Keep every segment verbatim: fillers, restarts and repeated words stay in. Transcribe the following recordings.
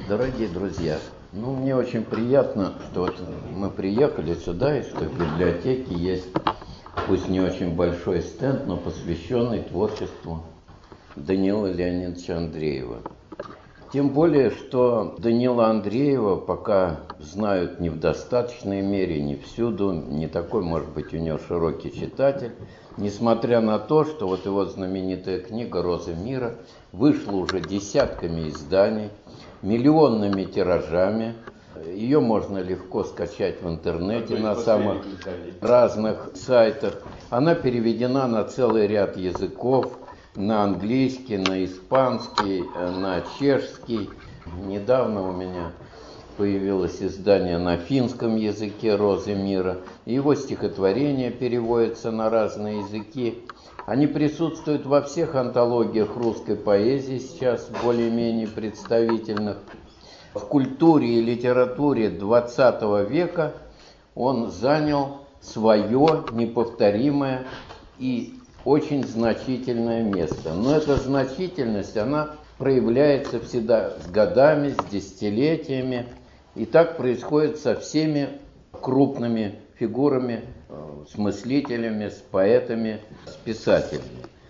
Дорогие друзья, ну мне очень приятно, что вот мы приехали сюда и что в библиотеке есть, пусть не очень большой стенд, но посвященный творчеству Даниила Леонидовича Андреева. Тем более, что Даниила Андреева пока знают не в достаточной мере, не всюду, не такой, может быть, у него широкий читатель, несмотря на то, что вот его знаменитая книга «Роза мира» вышла уже десятками изданий, миллионными тиражами. Ее можно легко скачать в интернете на самых разных сайтах. Она переведена на целый ряд языков, на английский, на испанский, на чешский. Недавно у меня появилось издание на финском языке «Розы мира». Его стихотворения переводятся на разные языки. Они присутствуют во всех антологиях русской поэзии сейчас, более-менее представительных. В культуре и литературе двадцатого века он занял свое неповторимое и очень значительное место. Но эта значительность, она проявляется всегда с годами, с десятилетиями. И так происходит со всеми крупными фигурами, с мыслителями, с поэтами, с писателями.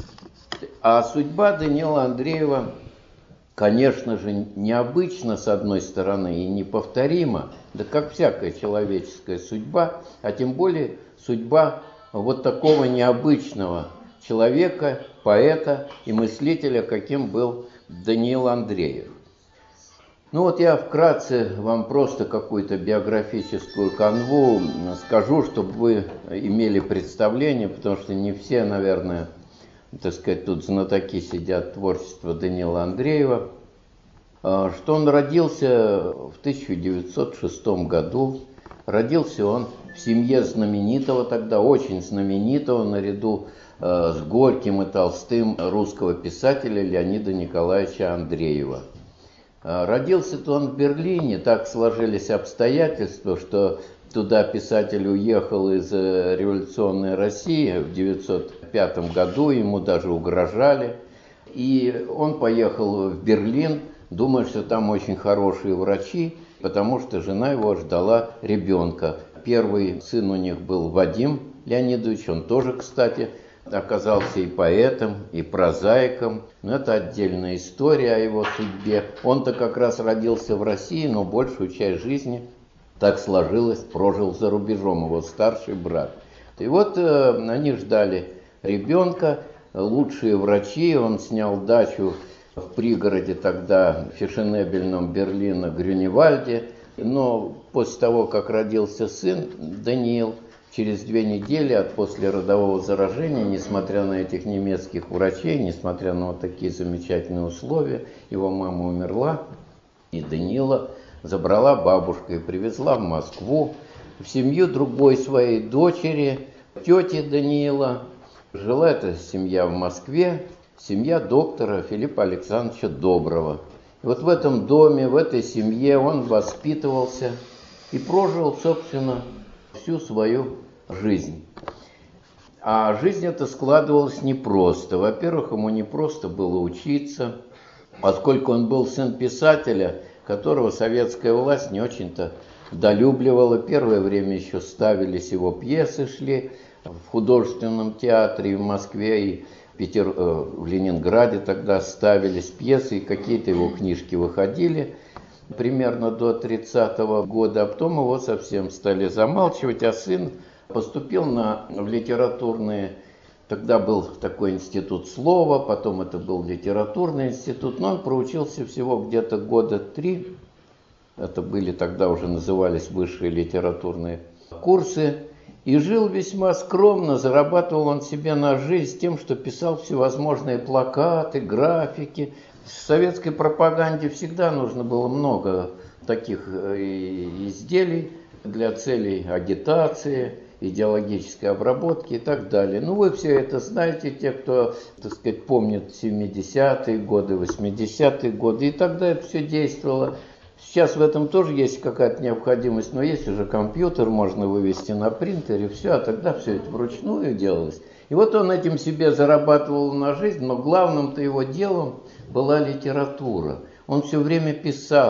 А судьба Даниила Андреева, конечно же, необычна с одной стороны и неповторима, да как всякая человеческая судьба, а тем более судьба вот такого необычного человека, поэта и мыслителя, каким был Даниил Андреев. Ну вот я вкратце вам просто какую-то биографическую канву скажу, чтобы вы имели представление, потому что не все, наверное, так сказать, тут знатоки сидят творчества Даниила Андреева, что он родился в тысяча девятьсот шестом году. Родился он в семье знаменитого тогда, очень знаменитого, наряду с Горьким и Толстым, русского писателя Леонида Николаевича Андреева. Родился-то он в Берлине, так сложились обстоятельства, что туда писатель уехал из революционной России в девятьсот пятом году, ему даже угрожали. И он поехал в Берлин, думая, что там очень хорошие врачи, потому что жена его ждала ребенка. Первый сын у них был Вадим Леонидович, он тоже, кстати, оказался и поэтом, и прозаиком. Но это отдельная история о его судьбе. Он-то как раз родился в России, но большую часть жизни, так сложилось, прожил за рубежом, его старший брат. И вот э, они ждали ребенка, лучшие врачи. Он снял дачу в пригороде тогда фешенебельном Берлина Грюневальде. Но после того, как родился сын Даниил, через две недели от послеродового заражения, несмотря на этих немецких врачей, несмотря на вот такие замечательные условия, его мама умерла, и Даниила забрала бабушка и привезла в Москву, в семью другой своей дочери, тети Даниила. Жила эта семья в Москве, семья доктора Филиппа Александровича Доброго. И вот в этом доме, в этой семье он воспитывался и прожил, собственно, всю свою жизнь. А жизнь эта складывалась непросто. Во-первых, ему непросто было учиться, поскольку он был сын писателя, которого советская власть не очень-то долюбливала. Первое время еще ставились его пьесы, шли в художественном театре и в Москве, и в, Петер... в Ленинграде тогда ставились пьесы, и какие-то его книжки выходили примерно до тридцатого года, а потом его совсем стали замалчивать, а сын поступил на, в литературные, тогда был такой институт слова, потом это был литературный институт, но он проучился всего где-то года три, это были тогда уже назывались высшие литературные курсы, и жил весьма скромно, зарабатывал он себе на жизнь тем, что писал всевозможные плакаты, графики. В советской пропаганде всегда нужно было много таких изделий для целей агитации, идеологической обработки и так далее. Ну, вы все это знаете, те, кто, так сказать, помнит семидесятые годы, восьмидесятые годы, и тогда это все действовало. Сейчас в этом тоже есть какая-то необходимость, но есть уже компьютер, можно вывести на принтере, все, а тогда все это вручную делалось. И вот он этим себе зарабатывал на жизнь, но главным-то его делом была литература. Он все время писал.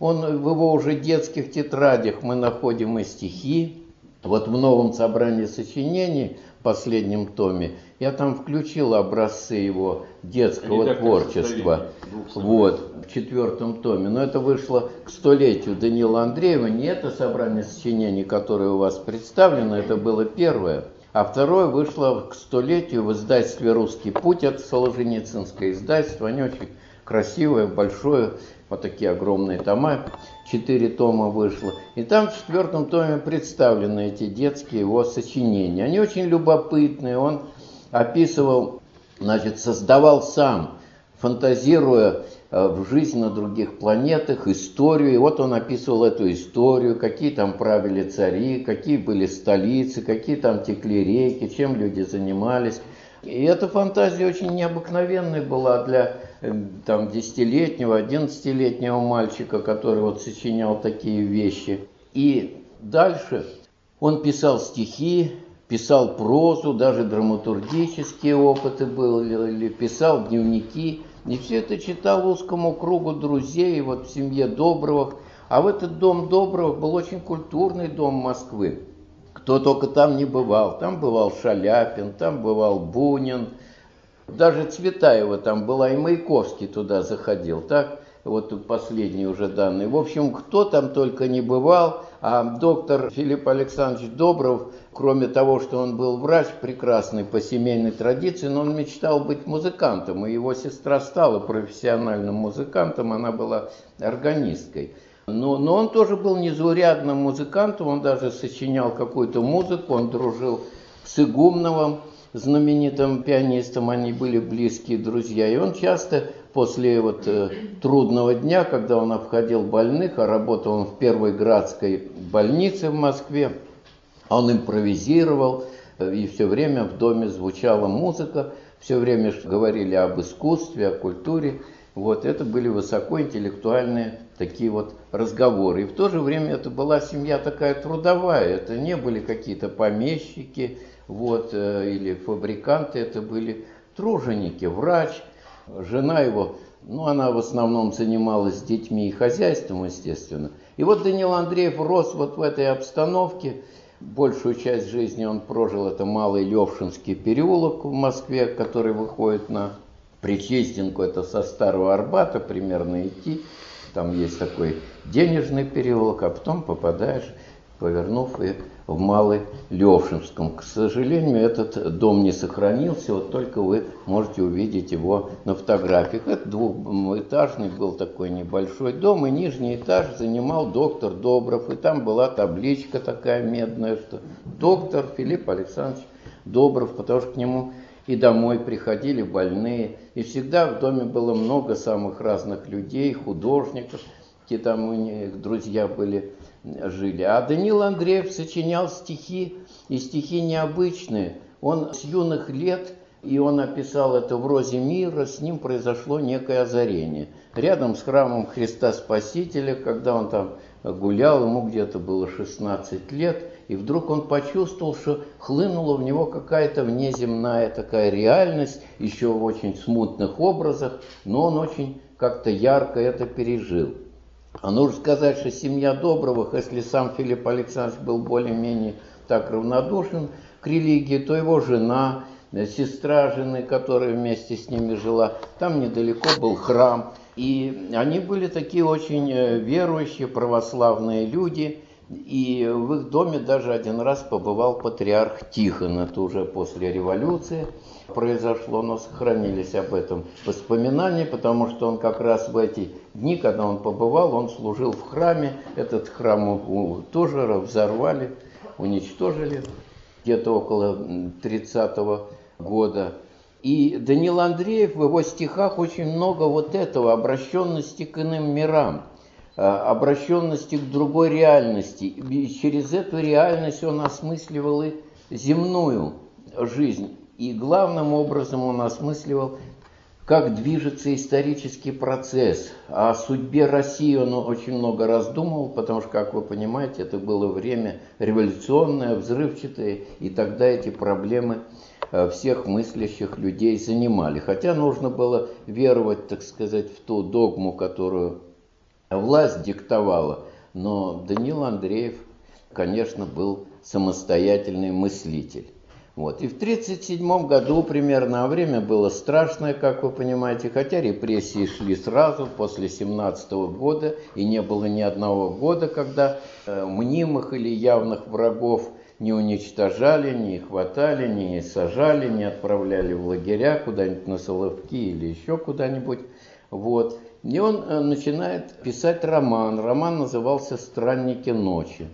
Он в его уже детских тетрадях мы находим и стихи. Вот в новом собрании сочинений, в последнем томе, я там включил образцы его детского творчества. Вот, в четвертом томе. Но это вышло к столетию Даниила Андреева. Не это собрание сочинений, которое у вас представлено, это было первое. А второе вышло к столетию в издательстве «Русский путь». Это Солженицынское издательство. Они очень красивое, большое, вот такие огромные тома. Четыре тома вышло. И там в четвертом томе представлены эти детские его сочинения. Они очень любопытные. Он описывал, значит, создавал сам, фантазируя в жизнь на других планетах, историю. И вот он описывал эту историю, какие там правили цари, какие были столицы, какие там текли реки, чем люди занимались. И эта фантазия очень необыкновенная была для там, десятилетнего, одиннадцатилетнего мальчика, который вот сочинял такие вещи. И дальше он писал стихи, писал прозу, даже драматургические опыты были, писал дневники. И все это читал узкому кругу друзей, вот в семье Добровых. А в этот дом Добровых был очень культурный дом Москвы. Кто только там не бывал. Там бывал Шаляпин, там бывал Бунин. Даже Цветаева там была, и Маяковский туда заходил. Так, вот последние уже данные. В общем, кто там только не бывал. А доктор Филипп Александрович Добров, кроме того, что он был врач прекрасный по семейной традиции, но он мечтал быть музыкантом. И его сестра стала профессиональным музыкантом, она была органисткой. Но, но он тоже был незаурядным музыкантом, он даже сочинял какую-то музыку, он дружил с Игумновым, знаменитым пианистом, они были близкие друзья. И он часто после вот, э, трудного дня, когда он обходил больных, а работал он в Первой Градской больнице в Москве, он импровизировал, э, и все время в доме звучала музыка, все время говорили об искусстве, о культуре. Вот, это были высокоинтеллектуальные такие вот разговоры. И в то же время это была семья такая трудовая, это не были какие-то помещики, вот, или фабриканты, это были труженики, врач, жена его, ну, она в основном занималась детьми и хозяйством, естественно. И вот Даниил Андреев рос вот в этой обстановке, большую часть жизни он прожил, это Малый Левшинский переулок в Москве, который выходит на Причистенку, это со Старого Арбата примерно идти, там есть такой денежный переулок, а потом попадаешь, повернув, и в Малый Левшинском. К сожалению, этот дом не сохранился, вот только вы можете увидеть его на фотографиях. Это двухэтажный был такой небольшой дом, и нижний этаж занимал доктор Добров, и там была табличка такая медная, что доктор Филипп Александрович Добров, потому что к нему и домой приходили больные, и всегда в доме было много самых разных людей, художников, те там у них друзья были, жили. А Даниил Андреев сочинял стихи, и стихи необычные. Он с юных лет, и он описал это в «Розе мира», с ним произошло некое озарение. Рядом с храмом Христа Спасителя, когда он там гулял, ему где-то было шестнадцать лет, и вдруг он почувствовал, что хлынула в него какая-то внеземная такая реальность, еще в очень смутных образах, но он очень как-то ярко это пережил. А нужно сказать, что семья Добровых, если сам Филипп Александрович был более-менее так равнодушен к религии, то его жена, сестра жены, которая вместе с ними жила, там недалеко был храм. И они были такие очень верующие, православные люди. И в их доме даже один раз побывал патриарх Тихон. Это уже после революции произошло, но сохранились об этом воспоминания, потому что он как раз в эти дни, когда он побывал, он служил в храме. Этот храм тоже взорвали, уничтожили где-то около тридцатого года. И Даниил Андреев в его стихах очень много вот этого, обращенности к иным мирам, обращенности к другой реальности. И через эту реальность он осмысливал и земную жизнь. И главным образом он осмысливал, как движется исторический процесс. О судьбе России он очень много раздумывал, потому что, как вы понимаете, это было время революционное, взрывчатое, и тогда эти проблемы всех мыслящих людей занимали. Хотя нужно было веровать, так сказать, в ту догму, которую власть диктовала. Но Даниил Андреев, конечно, был самостоятельный мыслитель. Вот. И в тридцать седьмом году примерно, а время было страшное, как вы понимаете, хотя репрессии шли сразу, после семнадцатого года, и не было ни одного года, когда э, мнимых или явных врагов не уничтожали, не хватали, не сажали, не отправляли в лагеря куда-нибудь на Соловки или еще куда-нибудь. Вот. И он э, начинает писать роман. Роман назывался «Странники ночи».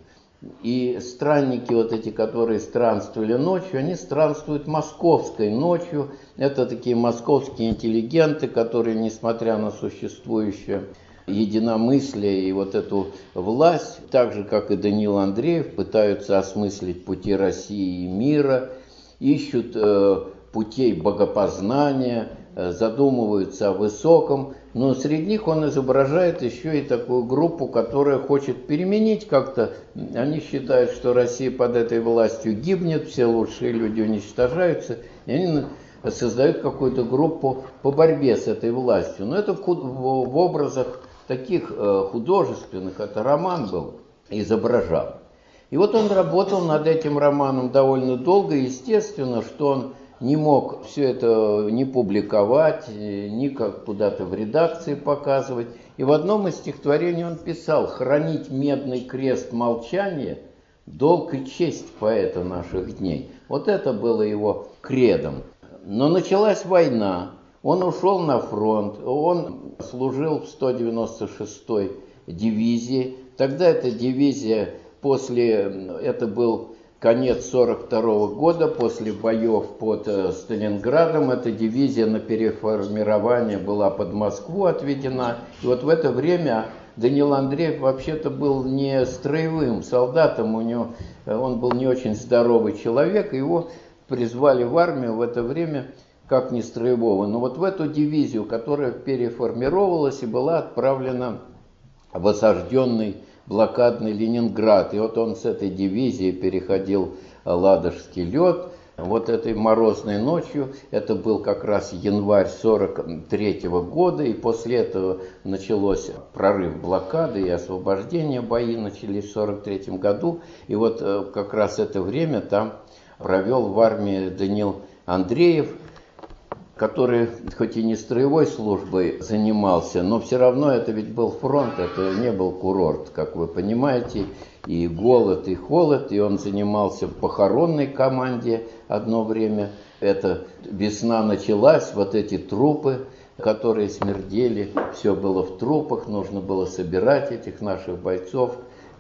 И странники, вот эти, которые странствовали ночью, они странствуют московской ночью. Это такие московские интеллигенты, которые, несмотря на существующее единомыслие и вот эту власть, так же, как и Даниил Андреев, пытаются осмыслить пути России и мира, ищут э, путей богопознания, э, задумываются о высоком. Но среди них он изображает еще и такую группу, которая хочет переменить как-то. Они считают, что Россия под этой властью гибнет, все лучшие люди уничтожаются. И они создают какую-то группу по борьбе с этой властью. Но это в, в образах таких художественных, это роман был, изображал. И вот он работал над этим романом довольно долго. Естественно, что он не мог все это ни публиковать, ни как куда-то в редакции показывать. И в одном из стихотворений он писал: «Хранить медный крест молчания – долг и честь поэта наших дней». Вот это было его кредом. Но началась война, он ушел на фронт, он служил в сто девяносто шестой дивизии. Тогда эта дивизия после, это был конец сорок второго года, после боев под Сталинградом, эта дивизия на переформирование была под Москву отведена. И вот в это время Даниил Андреев вообще-то был не строевым солдатом, у него, он был не очень здоровый человек, и его призвали в армию в это время как не строевого. Но вот в эту дивизию, которая переформировалась и была отправлена в осажденный блокадный Ленинград. И вот он с этой дивизией переходил Ладожский лед. Вот этой морозной ночью, это был как раз январь сорок третьего года, и после этого началось прорыв блокады и освобождение, бои начались в сорок третьем году. И вот как раз это время там провел в армии Даниил Андреев, который хоть и не строевой службой занимался, но все равно это ведь был фронт, это не был курорт, как вы понимаете, и голод, и холод, и он занимался в похоронной команде одно время. Это весна началась, вот эти трупы, которые смердели, все было в трупах, нужно было собирать этих наших бойцов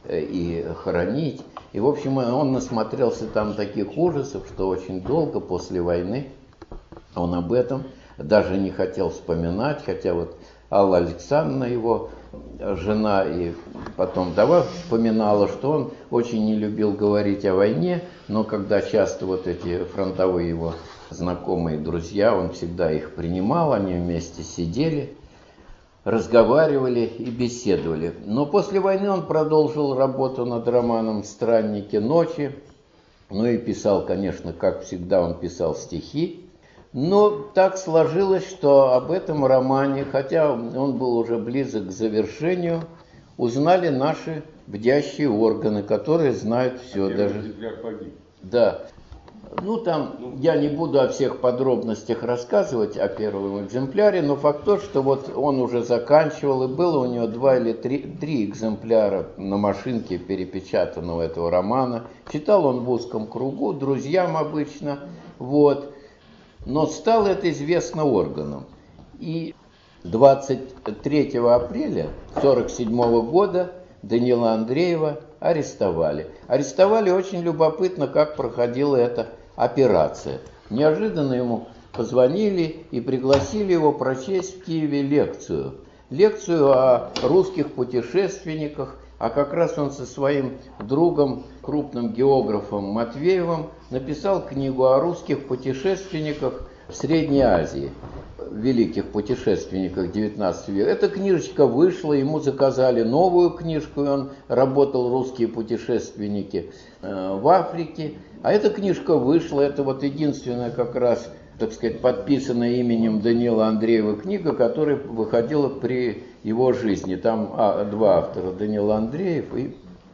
и хоронить. И, в общем, он насмотрелся там таких ужасов, что очень долго после войны он об этом даже не хотел вспоминать, хотя вот Алла Александровна, его жена, и потом Дава вспоминала, что он очень не любил говорить о войне, но когда часто вот эти фронтовые его знакомые друзья, он всегда их принимал, они вместе сидели, разговаривали и беседовали. Но после войны он продолжил работу над романом «Странники ночи», ну и писал, конечно, как всегда, он писал стихи. Но так сложилось, что об этом романе, хотя он был уже близок к завершению, узнали наши бдящие органы, которые знают все. А даже экземпляр погиб. Да. Ну там ну, я не буду о всех подробностях рассказывать о первом экземпляре, но факт тот, что вот он уже заканчивал, и было у него два или три, три экземпляра на машинке перепечатанного этого романа. Читал он в узком кругу, друзьям обычно, вот. Но стало это известно органам. И двадцать третьего апреля сорок седьмого года Даниила Андреева арестовали. Арестовали очень любопытно, как проходила эта операция. Неожиданно ему позвонили и пригласили его прочесть в Киеве лекцию. Лекцию о русских путешественниках, а как раз он со своим другом, крупным географом Матвеевым, написал книгу о русских путешественниках в Средней Азии, великих путешественниках девятнадцатого века. Эта книжечка вышла, ему заказали новую книжку, и он работал «Русские путешественники в Африке». А эта книжка вышла, это вот единственная как раз так сказать, подписанная именем Даниила Андреева книга, которая выходила при его жизни. Там а, два автора, Даниил Андреев и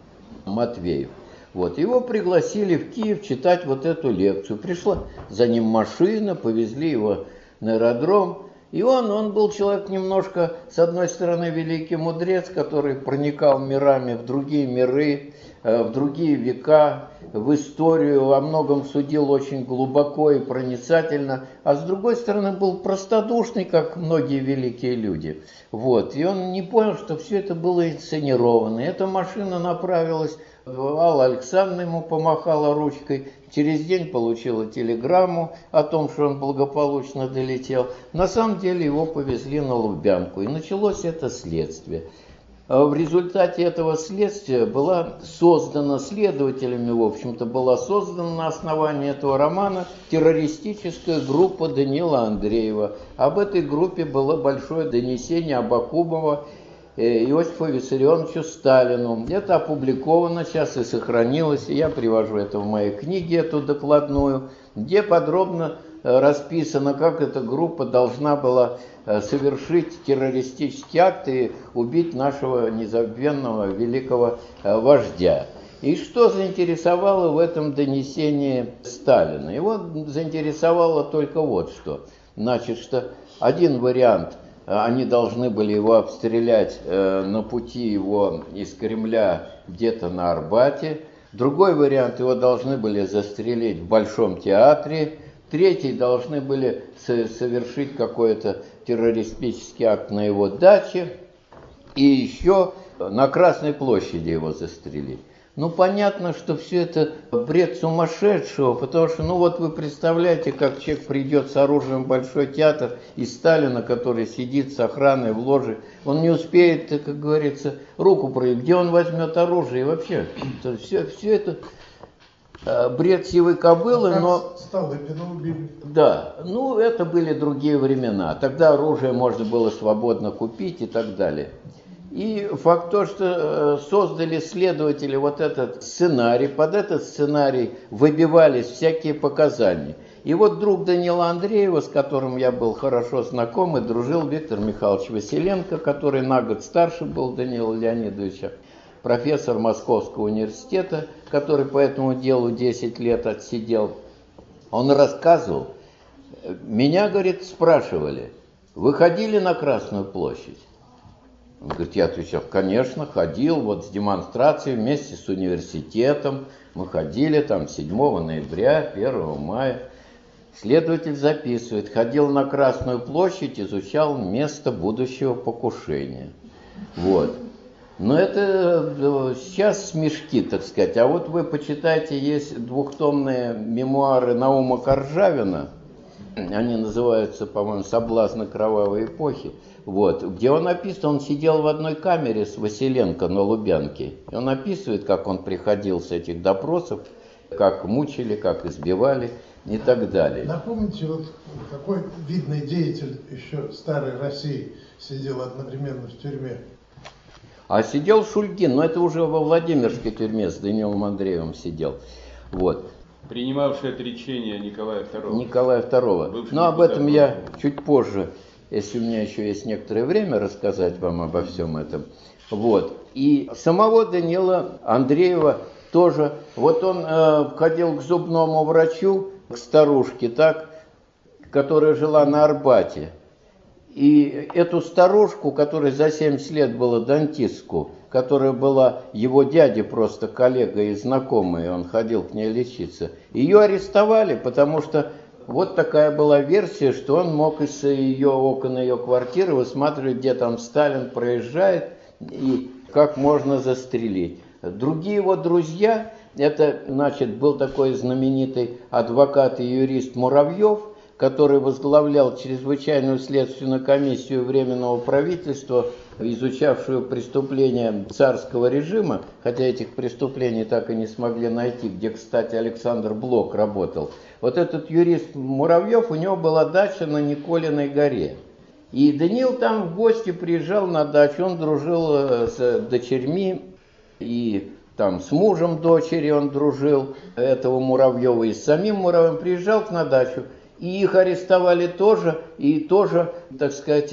Матвеев. Вот. Его пригласили в Киев читать вот эту лекцию. Пришла за ним машина, повезли его на аэродром. И он, он был человек немножко, с одной стороны, великий мудрец, который проникал мирами в другие миры, в другие века, в историю, во многом судил очень глубоко и проницательно, а с другой стороны был простодушный, как многие великие люди. Вот. И он не понял, что все это было инсценировано. И эта машина направилась, Алла Александровна ему помахала ручкой, через день получила телеграмму о том, что он благополучно долетел. На самом деле его повезли на Лубянку, и началось это следствие. В результате этого следствия была создана следователями, в общем-то, была создана на основании этого романа террористическая группа Даниила Андреева. Об этой группе было большое донесение Абакумова Иосифу Виссарионовичу Сталину. Это опубликовано сейчас и сохранилось, и я привожу это в моей книге, эту докладную, где подробно расписано, как эта группа должна была совершить террористический акт и убить нашего незабвенного великого вождя. И что заинтересовало в этом донесении Сталина? Его заинтересовало только вот что. Значит, что один вариант, они должны были его обстрелять на пути его из Кремля где-то на Арбате. Другой вариант, его должны были застрелить в Большом театре. Третий, должны были совершить какой-то террористический акт на его даче. И еще на Красной площади его застрелить. Ну, понятно, что все это бред сумасшедшего, потому что, ну вот вы представляете, как человек придет с оружием в Большой театр, и Сталина, который сидит с охраной в ложе, он не успеет, как говорится, руку проявить, где он возьмет оружие, и вообще, то все, все это бред сивой кобылы, ну, но... Столыпина убили. Да, ну это были другие времена, тогда оружие можно было свободно купить и так далее. И факт то, что создали следователи вот этот сценарий, под этот сценарий выбивались всякие показания. И вот друг Даниила Андреева, с которым я был хорошо знаком и дружил, Виктор Михайлович Василенко, который на год старше был Даниила Леонидовича, профессор Московского университета, который по этому делу десять лет отсидел, он рассказывал, меня, говорит, спрашивали, вы ходили на Красную площадь? Он говорит, я отвечал, конечно, ходил, вот с демонстрацией вместе с университетом, мы ходили там седьмого ноября, первого мая. Следователь записывает, ходил на Красную площадь, изучал место будущего покушения. Вот. Но это сейчас смешки, так сказать. А вот вы почитайте, есть двухтомные мемуары Наума Коржавина, они называются, по-моему, «Соблазны кровавой эпохи», вот, где он описывает, он сидел в одной камере с Василенко на Лубянке, и он описывает, как он приходил с этих допросов, как мучили, как избивали и так далее. Напомните, вот какой видный деятель еще старой России сидел одновременно в тюрьме? А сидел Шульгин, но это уже во Владимирской тюрьме с Даниилом Андреевым сидел, вот. Принимавший отречение Николая второго. Николая второго. Но об этом я чуть позже, если у меня еще есть некоторое время, рассказать вам обо всем этом. Вот. И самого Даниила Андреева тоже, вот он э, ходил к зубному врачу, к старушке, так, которая жила на Арбате. И эту старушку, которая за семьдесят лет была дантистку, которая была его дяде просто коллега и знакомый, он ходил к ней лечиться, ее арестовали, потому что вот такая была версия, что он мог из ее окон ее квартиры высматривать, где там Сталин проезжает и как можно застрелить. Другие его друзья, это, значит, был такой знаменитый адвокат и юрист Муравьев, который возглавлял чрезвычайную следственную комиссию Временного правительства, изучавшую преступления царского режима, хотя этих преступлений так и не смогли найти, где, кстати, Александр Блок работал. Вот этот юрист Муравьев, у него была дача на Николиной горе. И Даниил там в гости приезжал на дачу, он дружил с дочерьми и там с мужем дочери он дружил, этого Муравьева, и с самим Муравьевым приезжал на дачу. И их арестовали тоже, и тоже, так сказать,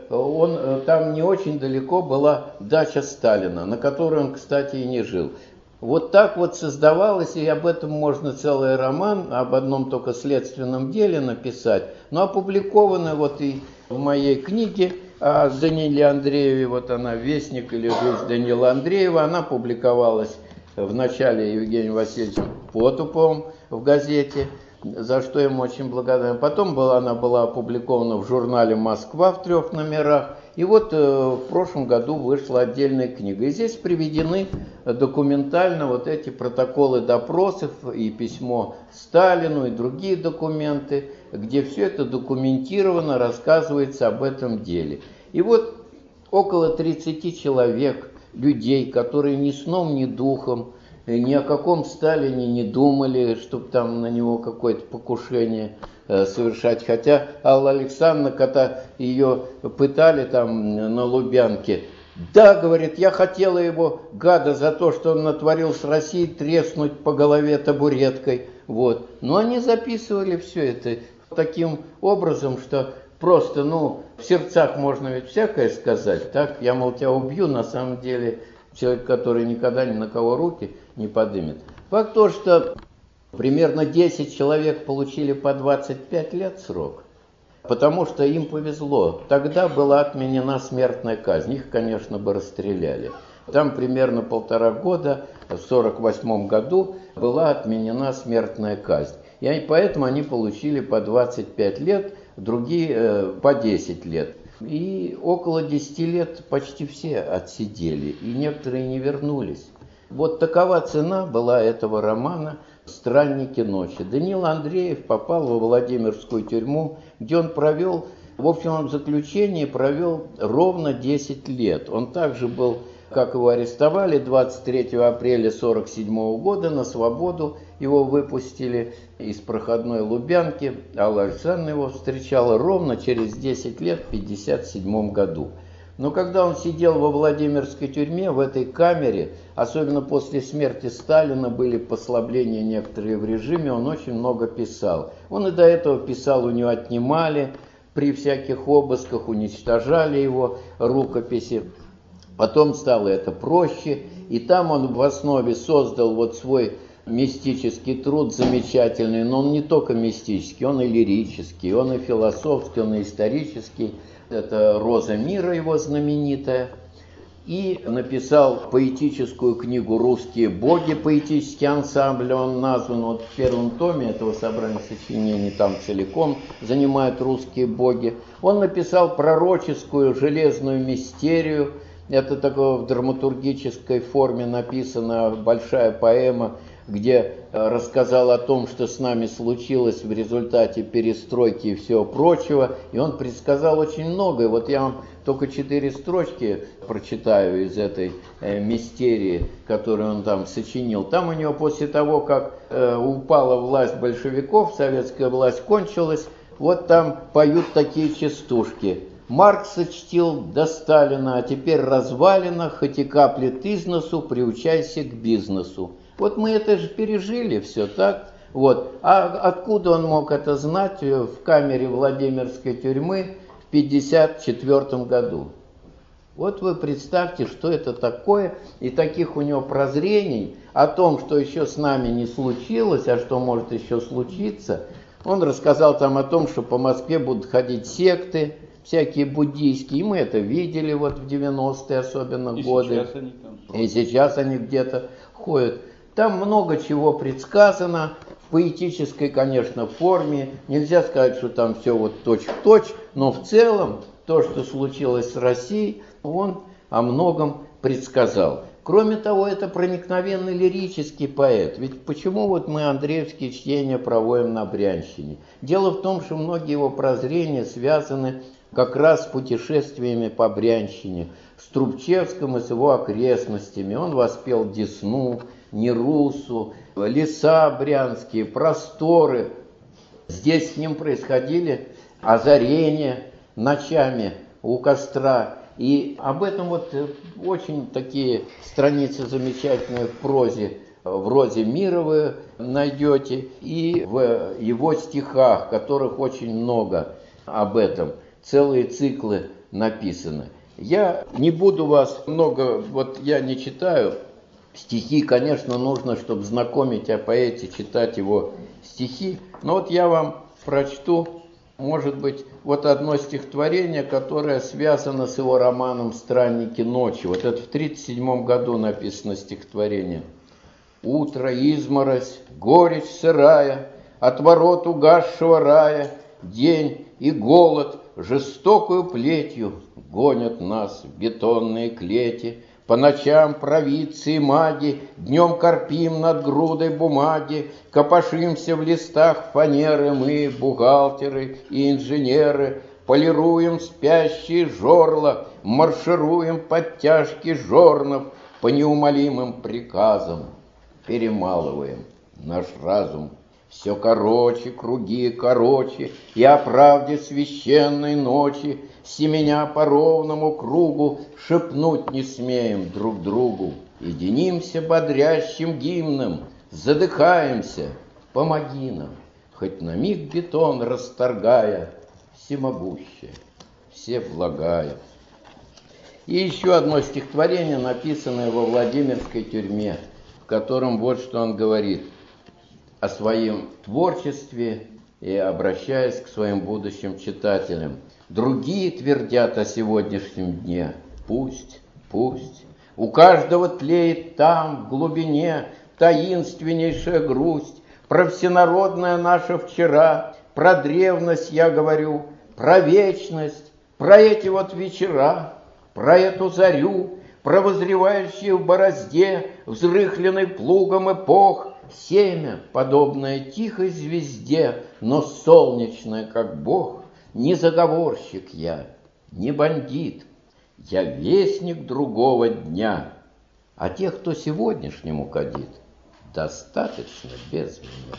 он, там не очень далеко была дача Сталина, на которой он, кстати, и не жил. Вот так вот создавалось, и об этом можно целый роман, об одном только следственном деле написать, но опубликовано вот и в моей книге о Даниле Андрееве, вот она «Вестник» или «Жизнь Данила Андреева», она публиковалась в начале Евгением Васильевичем Потуповым в газете, за что ему очень благодарен. Потом была, она была опубликована в журнале «Москва» в трех номерах. И вот э, в прошлом году вышла отдельная книга. И здесь приведены документально вот эти протоколы допросов и письмо Сталину и другие документы, где все это документировано, рассказывается об этом деле. И вот около тридцати человек, людей, которые ни сном, ни духом, ни о каком Сталине не думали, чтобы там на него какое-то покушение э, совершать. Хотя Алла Александровна, когда ее пытали там на Лубянке, да, говорит, я хотела его, гада, за то, что он натворил с Россией, треснуть по голове табуреткой. Вот. Но они записывали все это таким образом, что просто, ну, в сердцах можно ведь всякое сказать. Так, я, мол, тебя убью, на самом деле человек, который никогда ни на кого руки не подымет. Факт то, что примерно десять человек получили по двадцать пять лет срок, потому что им повезло. Тогда была отменена смертная казнь. Их, конечно, бы расстреляли. Там примерно полтора года, в сорок восьмом году, была отменена смертная казнь. И поэтому они получили по двадцать пять лет, другие э, по десять лет. И около десяти лет почти все отсидели, и некоторые не вернулись. Вот такова цена была этого романа «Странники ночи». Данил Андреев попал во Владимирскую тюрьму, где он провел, в общем, в заключении провел ровно десять лет. Он также был, как его арестовали, двадцать третьего апреля сорок седьмого года на свободу. Его выпустили из проходной Лубянки. Алла Александровна его встречала ровно через десять лет, в пятьдесят седьмом году. Но когда он сидел во Владимирской тюрьме, в этой камере, особенно после смерти Сталина, были послабления некоторые в режиме, он очень много писал. Он и до этого писал, у него отнимали, при всяких обысках уничтожали его рукописи. Потом стало это проще, и там он в основе создал вот свой мистический труд замечательный, но он не только мистический, он и лирический, он и философский, он и исторический. Это «Роза мира» его знаменитая. И написал поэтическую книгу «Русские боги», поэтический ансамбль, он назван вот в первом томе этого собрания сочинений, там целиком занимают русские боги. Он написал пророческую «Железную мистерию». Это такое в драматургической форме написана большая поэма, где рассказал о том, что с нами случилось в результате перестройки и всего прочего. И он предсказал очень многое. Вот я вам только четыре строчки прочитаю из этой э, мистерии, которую он там сочинил. Там у него после того, как э, упала власть большевиков, советская власть кончилась, вот там поют такие частушки. Маркса чтил до Сталина, а теперь развалина, хоть и каплет из носу, приучайся к бизнесу. Вот мы это же пережили все, так? Вот. А откуда он мог это знать в камере Владимирской тюрьмы в пятьдесят четвёртом году? Вот вы представьте, что это такое, и таких у него прозрений о том, что еще с нами не случилось, а что может еще случиться. Он рассказал там о том, что по Москве будут ходить секты, всякие буддийские, и мы это видели вот в девяностые особенно и годы. Сейчас они там. И сейчас они где-то ходят. Там много чего предсказано, в поэтической, конечно, форме. Нельзя сказать, что там все вот точь-в-точь, но в целом то, что случилось с Россией, он о многом предсказал. Кроме того, это проникновенный лирический поэт. Ведь почему вот мы андреевские чтения проводим на Брянщине? Дело в том, что многие его прозрения связаны как раз с путешествиями по Брянщине, с Трубчевском и с его окрестностями. Он воспел Десну, Нерусу, леса брянские, просторы. Здесь с ним происходили озарения ночами у костра. И об этом вот очень такие страницы замечательные в прозе в «Розе мира» вы найдете, и в его стихах, которых очень много об этом. Целые циклы написаны. Я не буду вас много, вот я не читаю стихи, конечно, нужно, чтобы знакомить о поэте, читать его стихи, но вот я вам прочту, может быть, вот одно стихотворение, которое связано с его романом «Странники ночи». Вот это в тридцать седьмом году написано стихотворение. «Утро, изморозь, горечь сырая, от ворот угасшего рая, день и голод жестокую плетью гонят нас в бетонные клети. По ночам провидцы и маги днем корпим над грудой бумаги, копошимся в листах фанеры мы, бухгалтеры и инженеры, полируем спящие жерла, маршируем подтяжки жорнов, по неумолимым приказам перемалываем наш разум. Все короче, круги короче, и о правде священной ночи семеня по ровному кругу шепнуть не смеем друг другу. Единимся бодрящим гимном, задыхаемся, помоги нам, хоть на миг бетон расторгая, всемогущее, всеблагая». И еще одно стихотворение, написанное во Владимирской тюрьме, в котором вот что он говорит о своем творчестве и обращаясь к своим будущим читателям. Другие твердят о сегодняшнем дне. Пусть, пусть. У каждого тлеет там, в глубине, таинственнейшая грусть. Про всенародное наше вчера, про древность я говорю, про вечность, про эти вот вечера, про эту зарю, про возревающие в борозде, взрыхленный плугом эпох, семя, подобное тихой звезде, но солнечное, как Бог. Не заговорщик я, не бандит, я вестник другого дня, а тех, кто сегодняшнему кадит, достаточно без меня.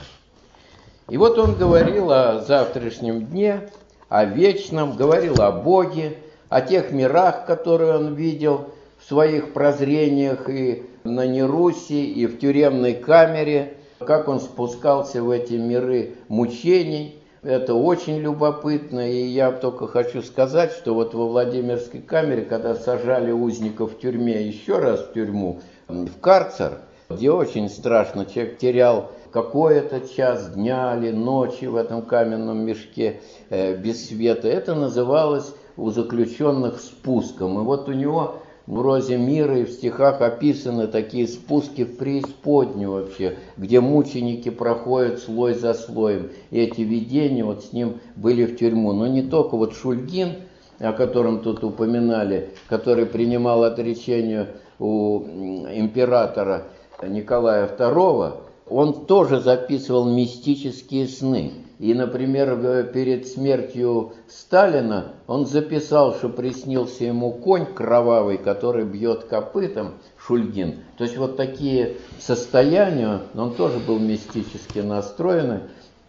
И вот он говорил о завтрашнем дне, о вечном, говорил о Боге, о тех мирах, которые он видел в своих прозрениях и на Неруси, и в тюремной камере, как он спускался в эти миры мучений. Это очень любопытно, и я только хочу сказать, что вот во Владимирской камере, когда сажали узников в тюрьме еще раз в тюрьму, в карцер, где очень страшно, человек терял какой-то час дня или ночи в этом каменном мешке э, без света, это называлось у заключенных спуском. И вот у него в «Розе мира» и в стихах описаны такие спуски в преисподнюю вообще, где мученики проходят слой за слоем. И эти видения вот с ним были в тюрьму. Но не только вот Шульгин, о котором тут упоминали, который принимал отречение у императора Николая второго, он тоже записывал мистические сны. И, например, перед смертью Сталина он записал, что приснился ему конь кровавый, который бьет копытом, Шульгин. То есть вот такие состояния, он тоже был мистически настроенный,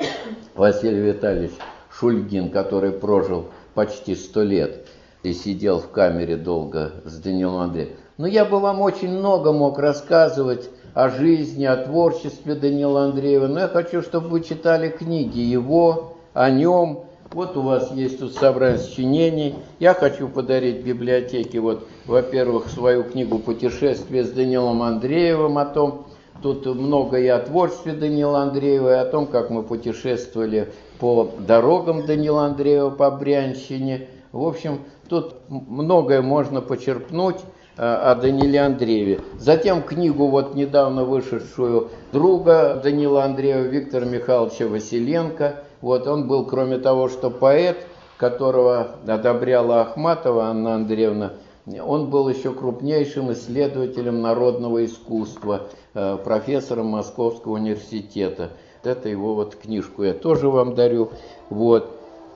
Василий Витальевич Шульгин, который прожил почти сто лет и сидел в камере долго с Данилом Андреевым. Но я бы вам очень много мог рассказывать о жизни, о творчестве Данила Андреева, но я хочу, чтобы вы читали книги его, о нем. Вот у вас есть тут собрание сочинений. Я хочу подарить библиотеке, вот, во-первых, свою книгу «Путешествие с Данилом Андреевым», о том, тут много и о творчестве Данила Андреева, и о том, как мы путешествовали по дорогам Данила Андреева, по Брянщине. В общем, тут многое можно почерпнуть о Даниле Андрееве. Затем книгу, вот недавно вышедшую друга Данила Андреева, Виктора Михайловича Василенко. Вот он был, кроме того, что поэт, которого одобряла Ахматова Анна Андреевна, он был еще крупнейшим исследователем народного искусства, профессором Московского университета. Это его вот книжку я тоже вам дарю. Вот.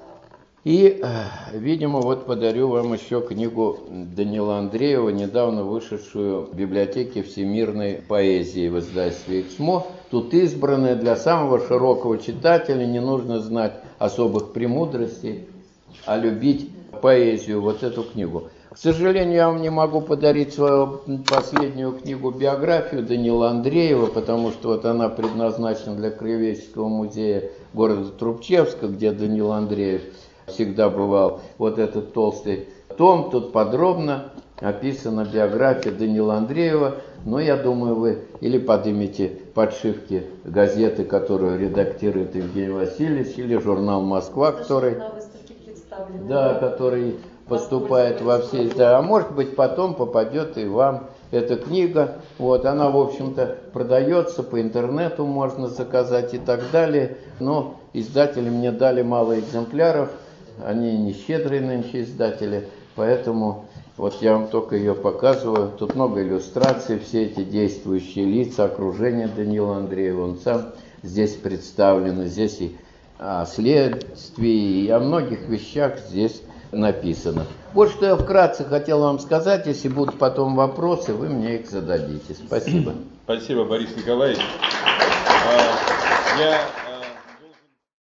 И, видимо, вот подарю вам еще книгу Данила Андреева, недавно вышедшую в библиотеке всемирной поэзии в издательстве «Эксмо». Тут избранная для самого широкого читателя, не нужно знать особых премудростей, а любить поэзию, вот эту книгу. К сожалению, я вам не могу подарить свою последнюю книгу, биографию Данила Андреева, потому что вот она предназначена для Краеведческого музея города Трубчевска, где Данил Андреев всегда бывал. Вот этот толстый том, тут подробно описана биография Данила Андреева. Но я думаю, вы или поднимете подшивки газеты, которую редактирует Евгений Васильевич, или журнал «Москва», который, да, который поступает во все, да, а может быть потом попадет и вам эта книга. Вот, она, в общем-то, продается, по интернету можно заказать и так далее. Но издатели мне дали мало экземпляров, они не щедрые нынче издатели, поэтому вот я вам только ее показываю. Тут много иллюстраций, все эти действующие лица, окружение Данила Андреева, он сам здесь представлен, здесь и о следствии, и о многих вещах здесь написано. Вот что я вкратце хотел вам сказать. Если будут потом вопросы, вы мне их зададите. Спасибо. Спасибо, Борис Николаевич. Я